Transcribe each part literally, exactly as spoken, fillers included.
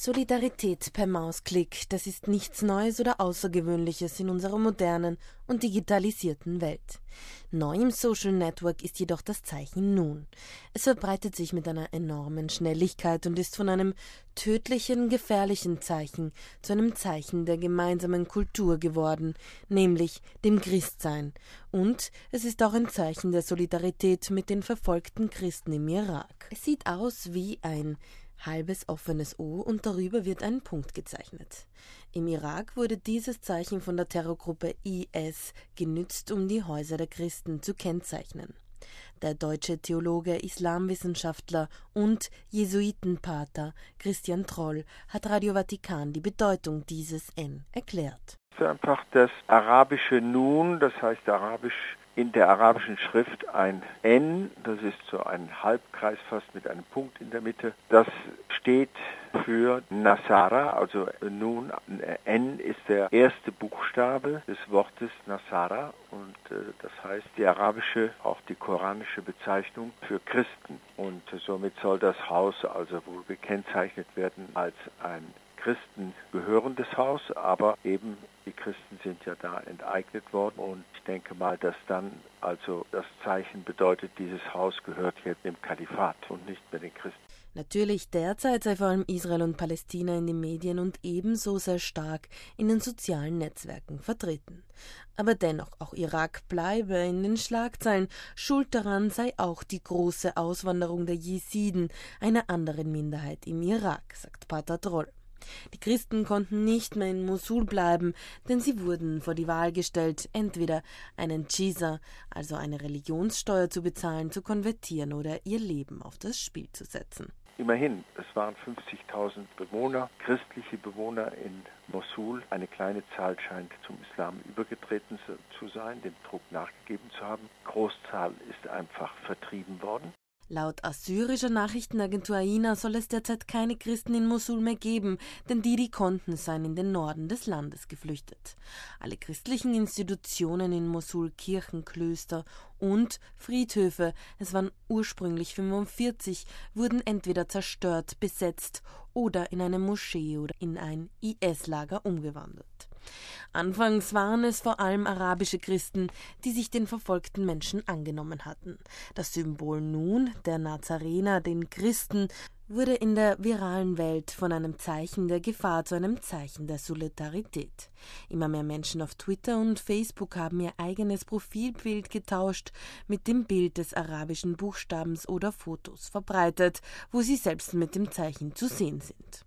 Solidarität per Mausklick, das ist nichts Neues oder Außergewöhnliches in unserer modernen und digitalisierten Welt. Neu im Social Network ist jedoch das Zeichen Nun. Es verbreitet sich mit einer enormen Schnelligkeit und ist von einem tödlichen, gefährlichen Zeichen zu einem Zeichen der gemeinsamen Kultur geworden, nämlich dem Christsein. Und es ist auch ein Zeichen der Solidarität mit den verfolgten Christen im Irak. Es sieht aus wie ein halbes offenes O und darüber wird ein Punkt gezeichnet. Im Irak wurde dieses Zeichen von der Terrorgruppe I S genützt, um die Häuser der Christen zu kennzeichnen. Der deutsche Theologe, Islamwissenschaftler und Jesuitenpater Christian Troll hat Radio Vatikan die Bedeutung dieses N erklärt. Es ist einfach das arabische Nun, das heißt arabisch in der arabischen Schrift ein N, das ist so ein Halbkreis fast mit einem Punkt in der Mitte. Das steht für Nasara, also nun N ist der erste Buchstabe des Wortes Nasara und äh, das heißt die arabische, auch die koranische Bezeichnung für Christen. Und äh, somit soll das Haus also wohl gekennzeichnet werden als ein Christen gehörendes Haus, aber eben die Christen sind ja da enteignet worden und ich denke mal, dass dann also das Zeichen bedeutet, dieses Haus gehört jetzt dem Kalifat und nicht mehr den Christen. Natürlich, derzeit sei vor allem Israel und Palästina in den Medien und ebenso sehr stark in den sozialen Netzwerken vertreten. Aber dennoch, auch Irak bleibe in den Schlagzeilen. Schuld daran sei auch die große Auswanderung der Jesiden, einer anderen Minderheit im Irak, sagt Pater Troll. Die Christen konnten nicht mehr in Mosul bleiben, denn sie wurden vor die Wahl gestellt, entweder einen Jizya, also eine Religionssteuer zu bezahlen, zu konvertieren oder ihr Leben auf das Spiel zu setzen. Immerhin, es waren fünfzigtausend Bewohner, christliche Bewohner in Mosul. Eine kleine Zahl scheint zum Islam übergetreten zu sein, dem Druck nachgegeben zu haben. Die Großzahl ist einfach vertrieben worden. Laut assyrischer Nachrichtenagentur A I N A soll es derzeit keine Christen in Mosul mehr geben, denn die, die konnten, seien in den Norden des Landes geflüchtet. Alle christlichen Institutionen in Mosul, Kirchen, Klöster und Friedhöfe, es waren ursprünglich fünfundvierzig, wurden entweder zerstört, besetzt oder in eine Moschee oder in ein I S-Lager umgewandelt. Anfangs waren es vor allem arabische Christen, die sich den verfolgten Menschen angenommen hatten. Das Symbol nun, der Nazarener, den Christen, wurde in der viralen Welt von einem Zeichen der Gefahr zu einem Zeichen der Solidarität. Immer mehr Menschen auf Twitter und Facebook haben ihr eigenes Profilbild getauscht mit dem Bild des arabischen Buchstabens oder Fotos verbreitet, wo sie selbst mit dem Zeichen zu sehen sind.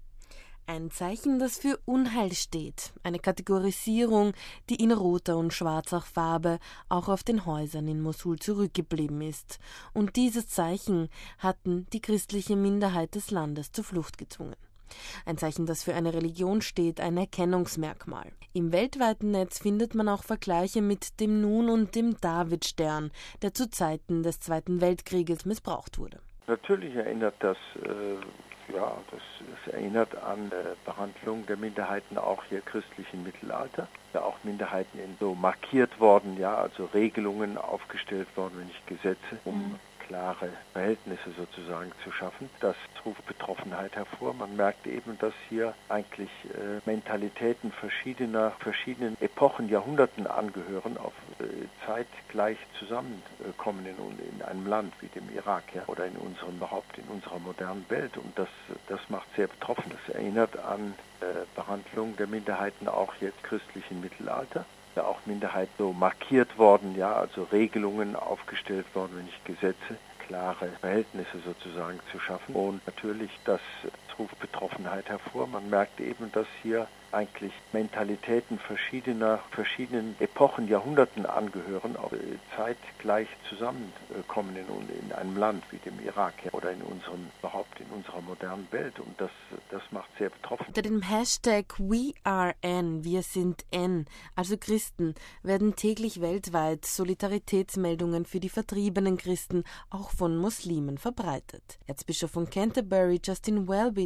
Ein Zeichen, das für Unheil steht, eine Kategorisierung, die in roter und schwarzer Farbe auch auf den Häusern in Mosul zurückgeblieben ist. Und dieses Zeichen hatten die christliche Minderheit des Landes zur Flucht gezwungen. Ein Zeichen, das für eine Religion steht, ein Erkennungsmerkmal. Im weltweiten Netz findet man auch Vergleiche mit dem Nun und dem Davidstern, der zu Zeiten des Zweiten Weltkrieges missbraucht wurde. Natürlich erinnert das äh Ja, das, das erinnert an äh, Behandlung der Minderheiten auch hier christlichen Mittelalter. Ja, auch Minderheiten in so markiert worden, ja, also Regelungen aufgestellt worden, wenn nicht Gesetze, um mhm. klare Verhältnisse sozusagen zu schaffen. Das ruft Betroffenheit hervor. Man merkt eben, dass hier eigentlich äh, Mentalitäten verschiedener, verschiedenen Epochen, Jahrhunderten angehören, auf äh, zeitgleich zusammenkommen in, in einem Land wie dem Irak, ja, oder in unserem überhaupt in unserer modernen Welt. Und das, das macht sehr betroffen. Das erinnert an äh, Behandlung der Minderheiten auch jetzt christlichen Mittelalter. Ja, auch Minderheiten so markiert worden, ja, also Regelungen aufgestellt worden, wenn nicht Gesetze, klare Verhältnisse sozusagen zu schaffen. Und natürlich, das ruft Betroffenheit hervor. Man merkt eben, dass hier eigentlich Mentalitäten verschiedener, verschiedenen Epochen, Jahrhunderten angehören, auch zeitgleich zusammenkommen in, in einem Land wie dem Irak, ja, oder in unserem, überhaupt in unserer modernen Welt. Und das, das macht sehr betroffen. Unter dem Hashtag We Are N, wir sind N, also Christen, werden täglich weltweit Solidaritätsmeldungen für die vertriebenen Christen, auch von Muslimen, verbreitet. Erzbischof von Canterbury, Justin Welby,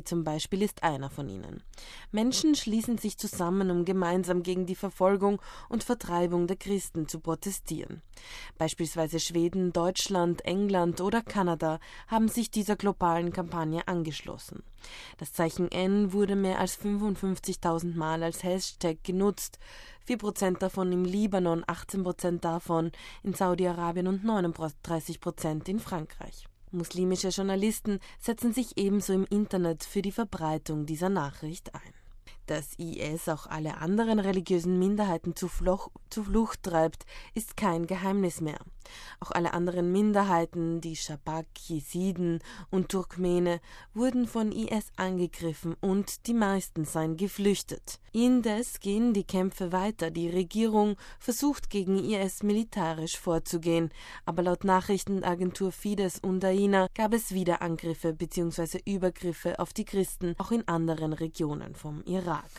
Al-Zawahiri zum Beispiel ist einer von ihnen. Menschen schließen sich zusammen, um gemeinsam gegen die Verfolgung und Vertreibung der Christen zu protestieren. Beispielsweise Schweden, Deutschland, England oder Kanada haben sich dieser globalen Kampagne angeschlossen. Das Zeichen N wurde mehr als fünfundfünfzigtausend Mal als Hashtag genutzt, vier Prozent davon im Libanon, achtzehn Prozent davon in Saudi-Arabien und neununddreißig Prozent in Frankreich. Muslimische Journalisten setzen sich ebenso im Internet für die Verbreitung dieser Nachricht ein. Dass I S auch alle anderen religiösen Minderheiten zu, Fluch, zu Flucht treibt, ist kein Geheimnis mehr. Auch alle anderen Minderheiten, die Schabak, Jesiden und Turkmene, wurden von I S angegriffen und die meisten seien geflüchtet. Indes gehen die Kämpfe weiter. Die Regierung versucht gegen I S militärisch vorzugehen, aber laut Nachrichtenagentur Fides Undaina gab es wieder Angriffe bzw. Übergriffe auf die Christen, auch in anderen Regionen vom Irak.